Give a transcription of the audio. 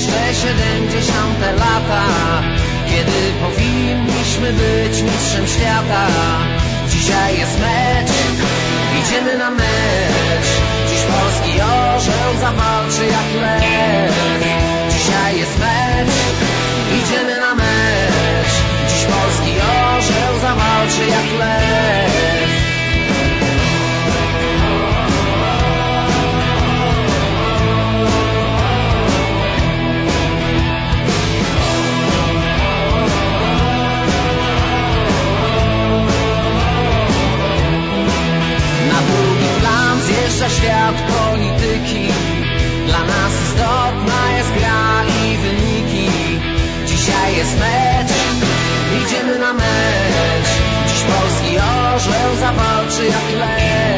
jeszcze 70. lata, kiedy powinniśmy być mistrzem świata. Dzisiaj jest mecz, idziemy na mecz. Dziś polski orzeł zawalczy jak lew. Dzisiaj jest mecz, idziemy na mecz. Dziś polski orzeł zawalczy jak lew. Zjeżdża świat polityki. Dla nas istotna jest gra i wyniki. Dzisiaj jest mecz, idziemy na mecz. Dziś polski orzeł zawalczy jak lew.